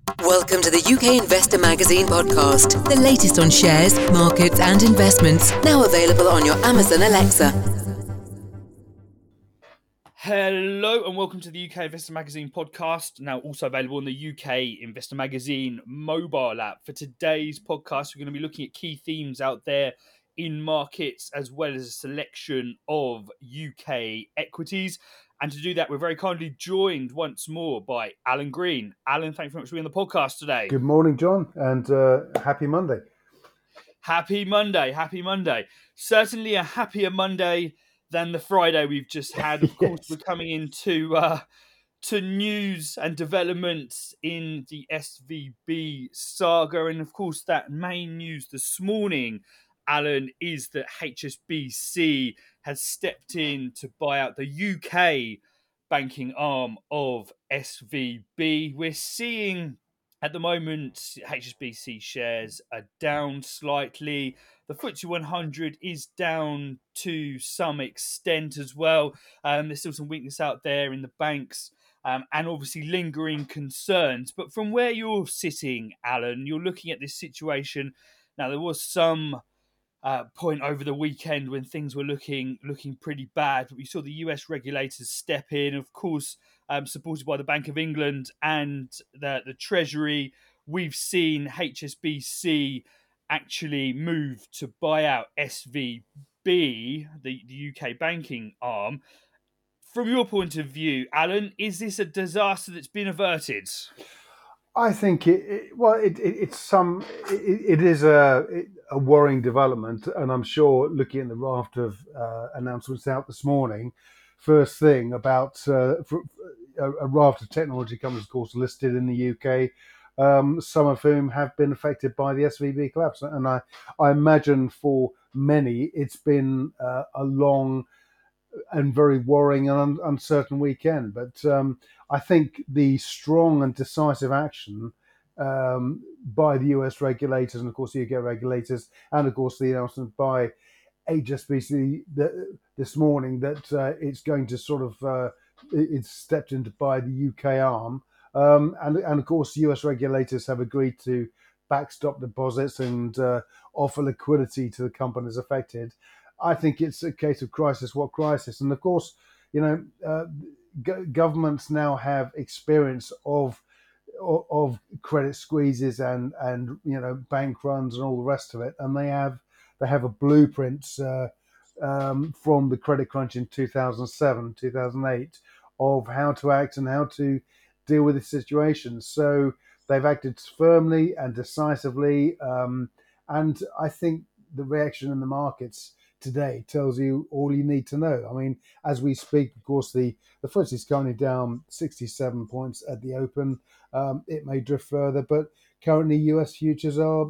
Welcome to the UK Investor Magazine podcast, the latest on shares, markets and investments, now available on your Amazon Alexa. Hello and welcome to the UK Investor Magazine podcast, now also available on the UK Investor Magazine mobile app. For today's podcast, we're going to be looking at key themes out there in markets as well as a selection of UK equities. And to do that, we're very kindly joined once more by Alan Green. Alan, thank you very much for being on the podcast today. Good morning, John, and happy Monday. Happy Monday, happy Monday. Certainly a happier Monday than the Friday we've just had. Of course, we're coming into to news and developments in the SVB saga. And of course, that main news this morning, Alan, is that HSBC has stepped in to buy out the UK banking arm of SVB. We're seeing at the moment HSBC shares are down slightly. The FTSE 100 is down to some extent as well. There's still some weakness out there in the banks. And obviously lingering concerns. But from where you're sitting, Alan, you're looking at this situation. Now, there was some point over the weekend when things were looking pretty bad. But we saw the US regulators step in, of course, supported by the Bank of England and the Treasury. We've seen HSBC actually move to buy out SVB, the UK banking arm. From your point of view, Alan, is this a disaster that's been averted? I think it is a worrying development, and I'm sure looking at the raft of announcements out this morning, first thing about a raft of technology companies, of course, listed in the UK, some of whom have been affected by the SVB collapse, and I imagine for many it's been a long and very worrying and uncertain weekend. But I think the strong and decisive action by the US regulators and, of course, the UK regulators, and, of course, the announcement by HSBC this morning that it's going to sort of it's stepped in to buy the UK arm. And, of course, US regulators have agreed to backstop deposits and offer liquidity to the companies affected. I think it's a case of crisis. What crisis? And of course, you know, governments now have experience of credit squeezes and bank runs and all the rest of it, and they have a blueprint from the credit crunch in 2007, 2008 of how to act and how to deal with this situation. So they've acted firmly and decisively, and I think the reaction in the markets today tells you all you need to know. I mean, as we speak, of course, the FTSE is currently down 67 points at the open. It may drift further, but currently US futures are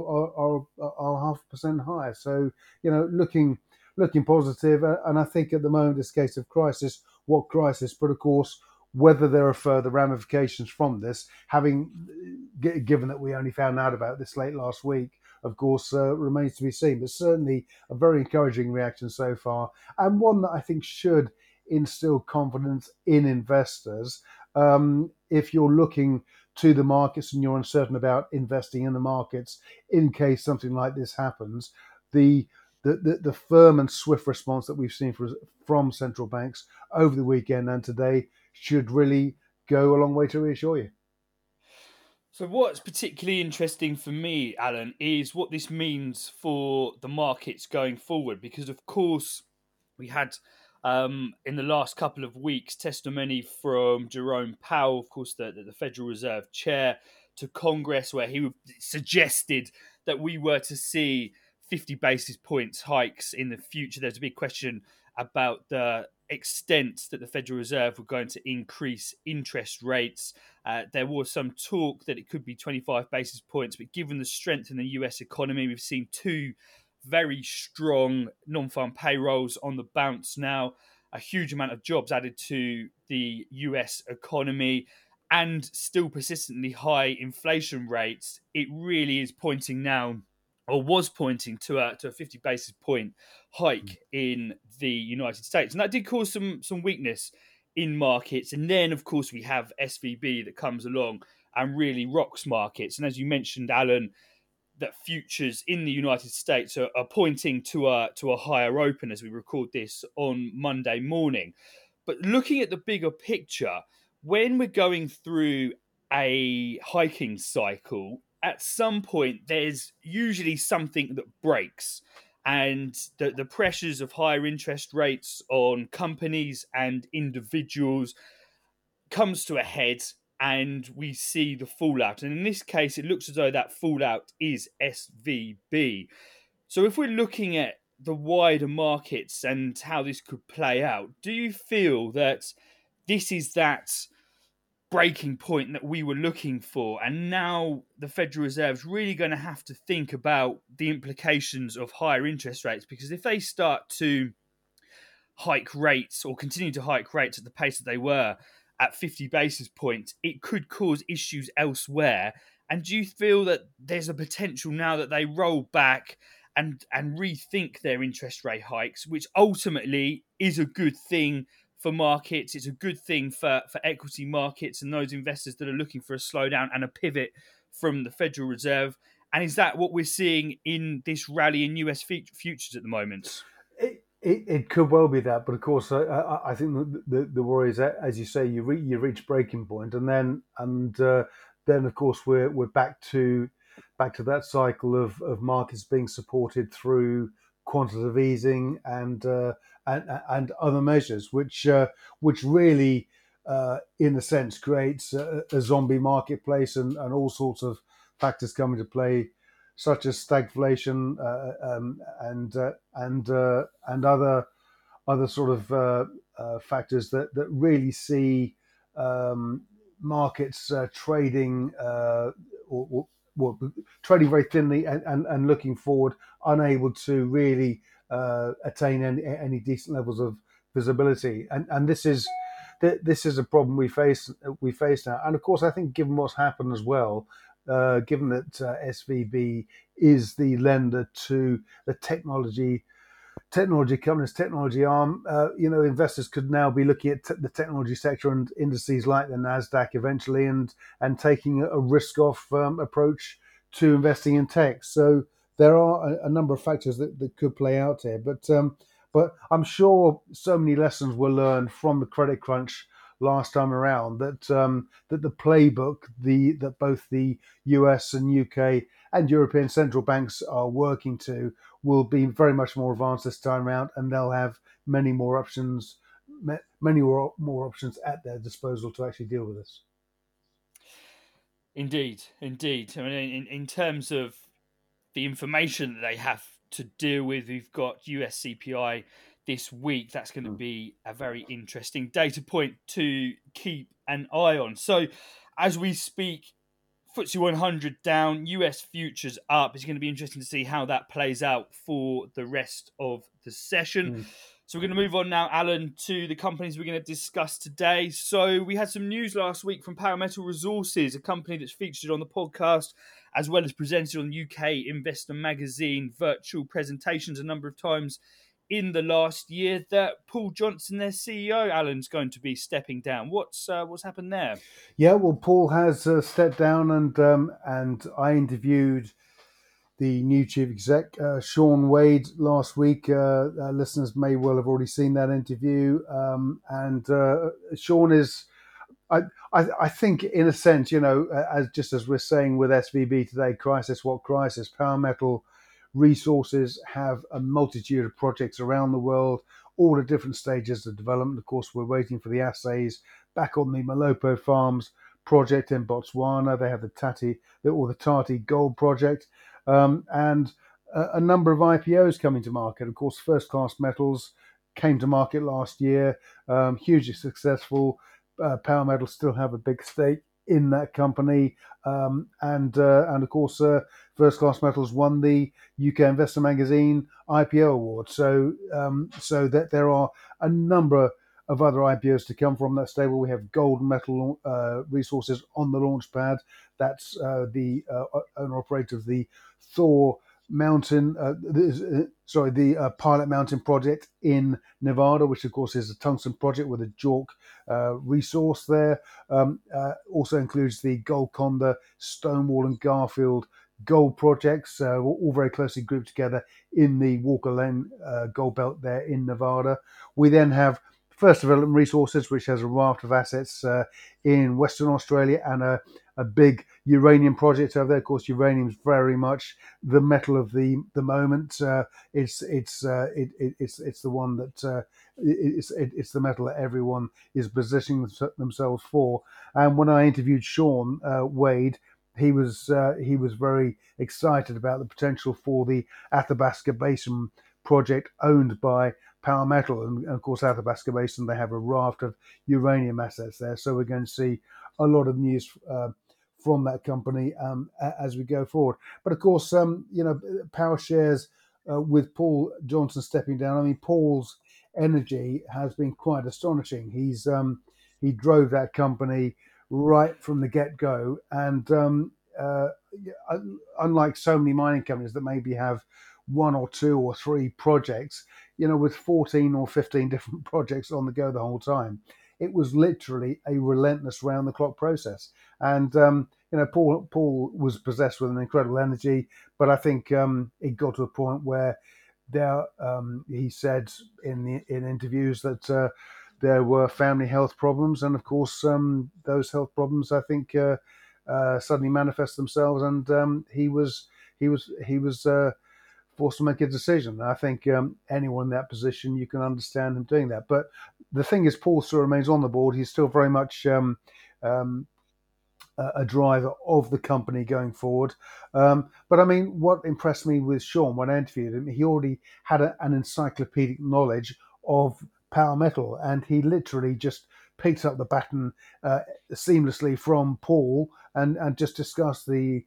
0.5% higher. So, looking positive. And I think at the moment it's a case of crisis. What crisis? But of course, whether there are further ramifications from this, given that we only found out about this late last week, of course, remains to be seen. But certainly a very encouraging reaction so far, and one that I think should instill confidence in investors. If you're looking to the markets and you're uncertain about investing in the markets in case something like this happens, the firm and swift response that we've seen from central banks over the weekend and today should really go a long way to reassure you. So what's particularly interesting for me, Alan, is what this means for the markets going forward. Because, of course, we had in the last couple of weeks testimony from Jerome Powell, of course, the Federal Reserve Chair, to Congress, where he suggested that we were to see 50 basis points hikes in the future. There's a big question about the extent that the Federal Reserve were going to increase interest rates. There was some talk that it could be 25 basis points, but given the strength in the US economy, we've seen two very strong non-farm payrolls on the bounce now, a huge amount of jobs added to the US economy, and still persistently high inflation rates. It really is pointing now, or was pointing to a 50 basis point hike in the United States. And that did cause some weakness in markets. And then, of course, we have SVB that comes along and really rocks markets. And as you mentioned, Alan, that futures in the United States are pointing to a higher open as we record this on Monday morning. But looking at the bigger picture, when we're going through a hiking cycle, at some point there's usually something that breaks. And the pressures of higher interest rates on companies and individuals comes to a head, and we see the fallout. And in this case, it looks as though that fallout is SVB. So if we're looking at the wider markets and how this could play out, do you feel that this is that breaking point that we were looking for, and now the Federal Reserve's really going to have to think about the implications of higher interest rates? Because if they start to hike rates or continue to hike rates at the pace that they were at 50 basis points, it could cause issues elsewhere. And do you feel that there's a potential now that they roll back and rethink their interest rate hikes, which ultimately is a good thing for markets? It's a good thing for equity markets and those investors that are looking for a slowdown and a pivot from the Federal Reserve. And is that what we're seeing in this rally in US futures at the moment? It could well be that, but of course, I think the worry is that, as you say, you reach breaking point, and then of course we're back to that cycle of markets being supported through quantitative easing and other measures, which really, in a sense, creates a zombie marketplace and all sorts of factors come into play, such as stagflation and other sort of factors that really see markets trading or trading very thinly and looking forward, unable to really attain any decent levels of visibility. And this is a problem we face now. And of course, I think given what's happened as well, given that SVB is the lender to the technology companies, technology arm, investors could now be looking at the technology sector and indices like the Nasdaq eventually, and taking a risk-off approach to investing in tech. So there are a number of factors that could play out here, but I'm sure so many lessons were learned from the credit crunch last time around that the playbook that both the US and UK and European central banks are working to will be very much more advanced this time around, and they'll have many more options at their disposal to actually deal with this. Indeed. I mean, in terms of the information that they have to deal with, we've got US CPI this week. That's going to be a very interesting data point to keep an eye on. So as we speak, FTSE 100 down, US futures up. It's going to be interesting to see how that plays out for the rest of the session. So we're going to move on now, Alan, to the companies we're going to discuss today. So we had some news last week from Parametal Resources, a company that's featured on the podcast as well as presented on UK Investor Magazine virtual presentations a number of times in the last year, that Paul Johnson, their CEO, Alan's going to be stepping down. What's happened there? Yeah, well, Paul has stepped down, and I interviewed the new chief exec, Sean Wade, last week. Listeners may well have already seen that interview. And Sean is, I think, in a sense, as we're saying with SVB today, crisis, what crisis? Parametal Resources have a multitude of projects around the world, all at different stages of development. Of course, we're waiting for the assays back on the Malopo Farms project in Botswana. They have the Tati Gold project, and a number of IPOs coming to market. Of course, First Class Metals came to market last year, hugely successful. Parametal still have a big stake in that company, and of course, First Class Metals won the UK Investor Magazine IPO award. So that there are a number of other IPOs to come from that stable. We have Golden Metal Resources on the launch pad. That's the owner operator of the Thor mountain, the Pilot Mountain project in Nevada, which of course is a tungsten project with a JORC resource there. Also includes the Golconda, Stonewall, and Garfield gold projects, all very closely grouped together in the Walker Lane gold belt there in Nevada. We then have First Development Resources, which has a raft of assets in Western Australia and a big uranium project over there. Of course, uranium is very much the metal of the moment. It's the one that it's the metal that everyone is positioning themselves for. And when I interviewed Sean Wade, he was very excited about the potential for the Athabasca Basin project owned by Power Metal, and of course Athabasca Basin, they have a raft of uranium assets there, so we're going to see a lot of news from that company as we go forward. But of course, Power shares with Paul Johnson stepping down. I mean, Paul's energy has been quite astonishing. He drove that company right from the get-go, and unlike so many mining companies that maybe have one or two or three projects, with 14 or 15 different projects on the go the whole time, it was literally a relentless round-the-clock process. And Paul was possessed with an incredible energy, but I think it got to a point where he said in interviews that there were family health problems, and of course those health problems, I think, suddenly manifest themselves, and he was forced to make a decision. I think anyone in that position, you can understand him doing that. But the thing is, Paul still remains on the board. He's still very much a driver of the company going forward. But I mean, what impressed me with Sean when I interviewed him, he already had an encyclopedic knowledge of Power Metal, and he literally just picked up the baton seamlessly from Paul and just discussed the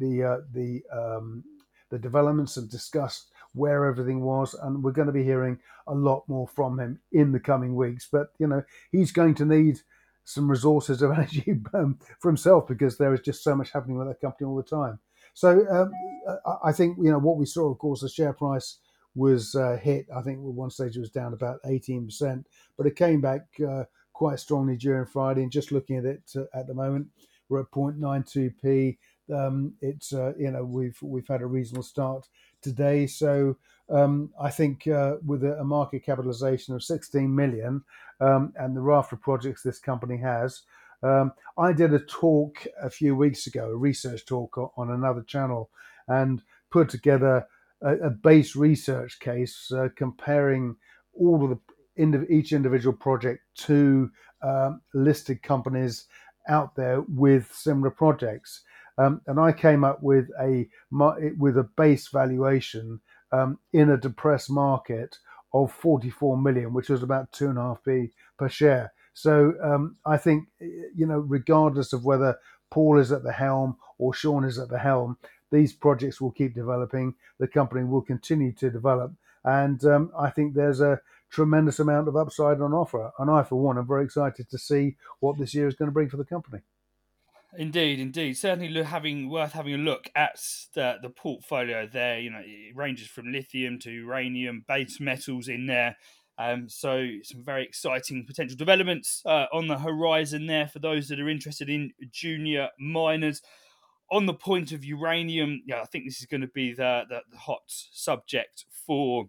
developments and discussed where everything was. And we're going to be hearing a lot more from him in the coming weeks. But he's going to need some resources of energy for himself, because there is just so much happening with that company all the time. So I think what we saw, of course, the share price was hit. I think at one stage it was down about 18%, but it came back quite strongly during Friday. And just looking at it at the moment, we're at 0.92p. It's we've had a reasonable start today. So I think with a market capitalization of 16 million and the raft of projects this company has, I did a talk a few weeks ago, a research talk on another channel, and put together a base research case comparing all of each individual project to listed companies out there with similar projects. And I came up with a base valuation in a depressed market of 44 million, which was about 2.5p per share. So I think, regardless of whether Paul is at the helm or Sean is at the helm, these projects will keep developing. The company will continue to develop. And I think there's a tremendous amount of upside on offer. And I, for one, am very excited to see what this year is going to bring for the company. Indeed. Certainly worth having a look at the portfolio there. It ranges from lithium to uranium, base metals in there. So some very exciting potential developments on the horizon there for those that are interested in junior miners. On the point of uranium, I think this is going to be the hot subject for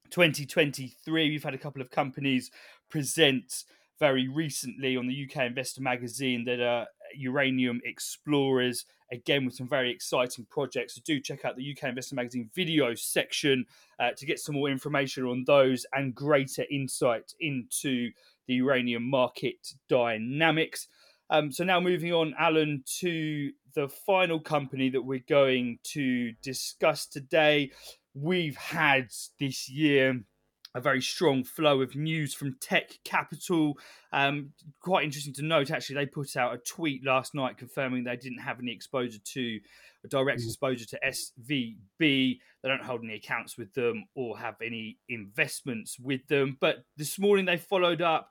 2023. We've had a couple of companies present very recently on the UK Investor magazine that are uranium explorers, again with some very exciting projects. So do check out the UK Investor magazine video section to get some more information on those and greater insight into the uranium market dynamics. So now moving on, Alan, to the final company that we're going to discuss today. We've had this year a very strong flow of news from Tech Capital. Quite interesting to note, actually, they put out a tweet last night confirming they didn't have any direct exposure to SVB. They don't hold any accounts with them or have any investments with them. But this morning they followed up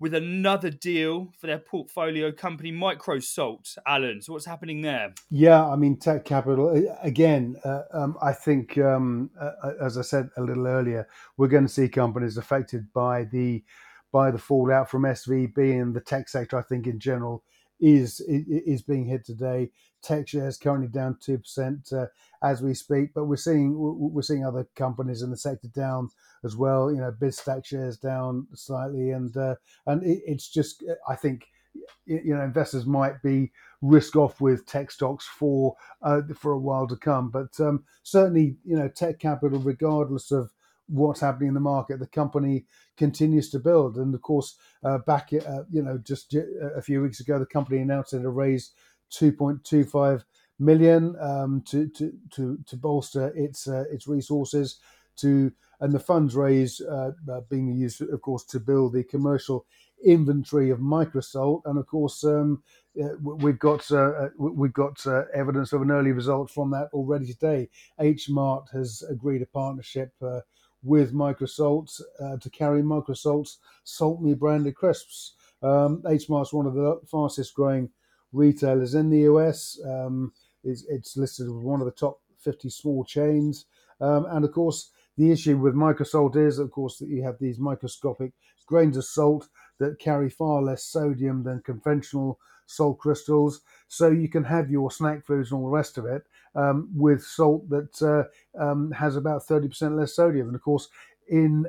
with another deal for their portfolio company, Microsalt. Alan, so what's happening there? Yeah, I mean, Tech Capital, again, I think, as I said a little earlier, we're going to see companies affected by the fallout from SVB, and the tech sector, I think, in general, is being hit today. Tech shares currently down 2% as we speak, but we're seeing other companies in the sector down as well. You know, BizStack shares down slightly, and it's just, I think, investors might be risk off with tech stocks for a while to come. But certainly, Tech Capital, regardless of what's happening in the market, the company continues to build. And of course, just a few weeks ago, the company announced it had raised 2.25 million to bolster its resources and the funds raised being used, of course, to build the commercial inventory of Microsalt. And of course, we've got evidence of an early result from that already today. H Mart has agreed a partnership with Microsalt to carry Microsalt's Salt Me branded crisps. H Mart's one of the fastest growing retailers in the US. It's listed as one of the top 50 small chains. And of course, the issue with Microsalt is, of course, that you have these microscopic grains of salt that carry far less sodium than conventional salt crystals. So you can have your snack foods and all the rest of it with salt that has about 30% less sodium. And of course, in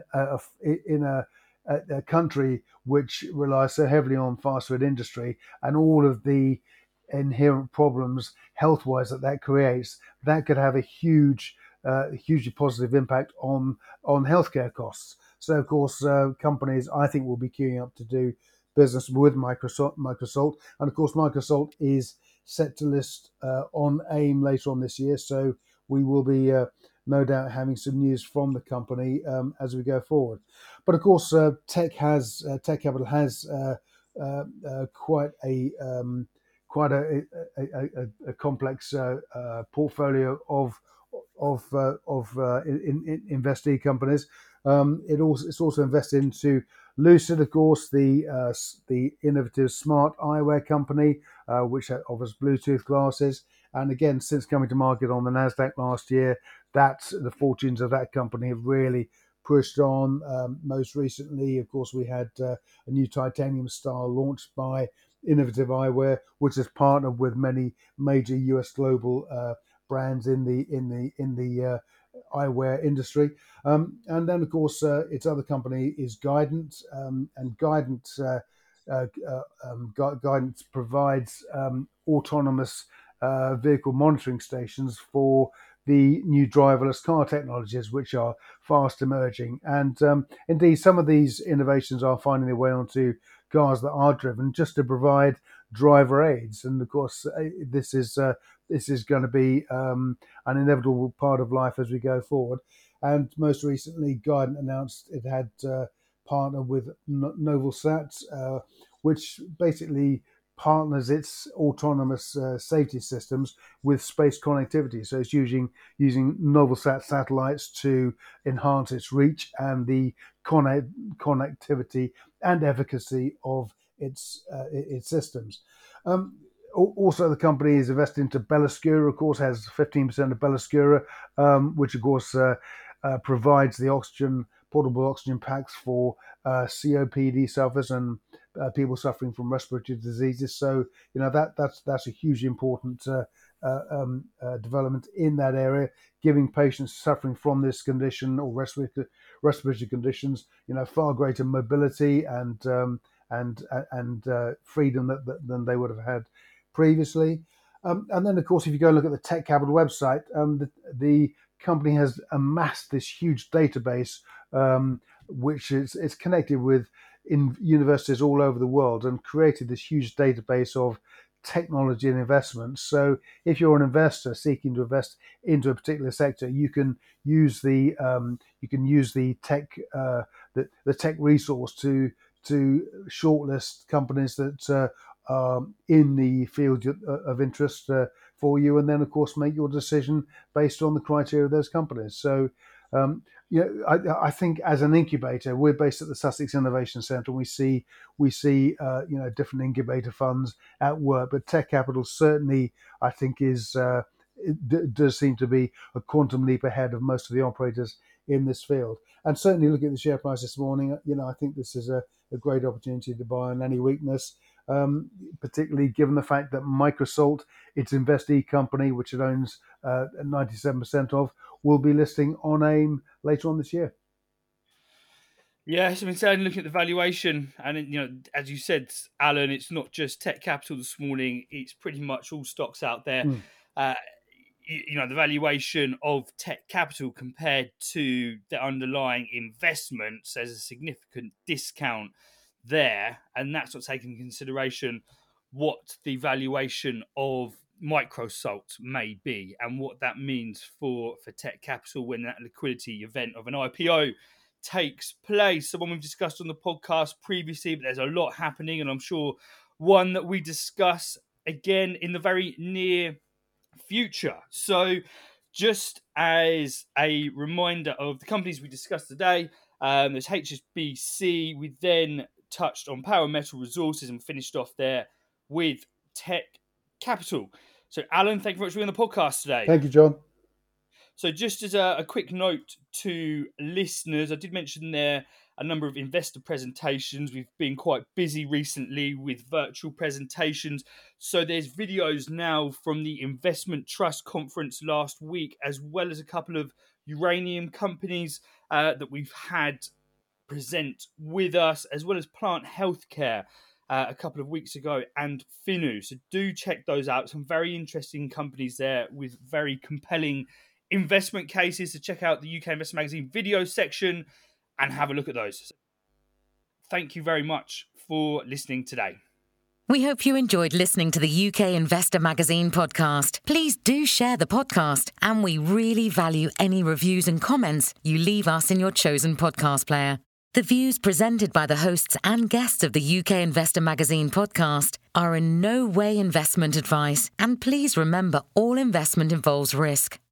a country which relies so heavily on fast food industry and all of the inherent problems health-wise that creates, that could have a hugely positive impact on healthcare costs. So, of course, companies, I think, will be queuing up to do business with Microsalt. And, of course, Microsalt is set to list on AIM later on this year. So we will be, no doubt, having some news from the company as we go forward. But, of course, Tech Capital has quite a complex portfolio of investee companies. It's also invested into Lucid, of course, the innovative smart eyewear company, which offers Bluetooth glasses. And again, since coming to market on the Nasdaq last year, the fortunes of that company have really pushed on. Most recently, of course, we had a new titanium star launched by Innovative Eyewear, which has partnered with many major US global brands in the eyewear industry. And then, of course, its other company is Guidant, and Guidant provides autonomous vehicle monitoring stations for the new driverless car technologies, which are fast emerging. And indeed, some of these innovations are finding their way onto cars that are driven just to provide driver aids. And of course, this is going to be an inevitable part of life as we go forward. And most recently, Guidant announced it had partnered with Novelsat, which basically partners its autonomous safety systems with space connectivity. So it's using Novelsat satellites to enhance its reach and the connectivity and efficacy of its systems. Also, the company is invested into Belliscura, of course, has 15% of Belliscura, which, of course, provides the portable oxygen packs for COPD sufferers and people suffering from respiratory diseases. So, that's a hugely important development in that area, giving patients suffering from this condition or respiratory conditions, far greater mobility and freedom than they would have had previously. And then, of course, if you go look at the Tech Capital website, the company has amassed this huge database, which is connected with universities all over the world, and created this huge database of technology and investments. So if you're an investor seeking to invest into a particular sector, you can use the tech the tech resource to shortlist companies that are in the field of interest for you, and then of course make your decision based on the criteria of those companies. So I think as an incubator, we're based at the Sussex Innovation Centre. We see different incubator funds at work, but Tech Capital certainly, I think, does seem to be a quantum leap ahead of most of the operators in this field. And certainly, looking at the share price this morning, I think this is a great opportunity to buy on any weakness. Particularly given the fact that Microsalt, its investee company, which it owns 97% of, will be listing on AIM later on this year. Yes, I mean, certainly looking at the valuation, and as you said, Alan, it's not just Tech Capital this morning; it's pretty much all stocks out there. The valuation of Tech Capital compared to the underlying investments, there's a significant discount there, and that's not taking into consideration what the valuation of Microsalt may be and what that means for Tech Capital when that liquidity event of an IPO takes place. Someone we've discussed on the podcast previously, but there's a lot happening, and I'm sure one that we discuss again in the very near future. So just as a reminder of the companies we discussed today, there's HSBC. We then touched on Power Metal Resources and finished off there with Tech Capital. So Alan, thank you very much for being on the podcast today. Thank you, John. So just as a quick note to listeners, I did mention there a number of investor presentations. We've been quite busy recently with virtual presentations. So there's videos now from the Investment Trust Conference last week, as well as a couple of uranium companies that we've had present with us, as well as Plant Healthcare a couple of weeks ago, and Finu. So do check those out. Some very interesting companies there with very compelling investment cases. To check out the UK Investor Magazine video section and have a look at those. Thank you very much for listening today. We hope you enjoyed listening to the UK Investor Magazine podcast. Please do share the podcast, and we really value any reviews and comments you leave us in your chosen podcast player. The views presented by the hosts and guests of the UK Investor Magazine podcast are in no way investment advice, and please remember all investment involves risk.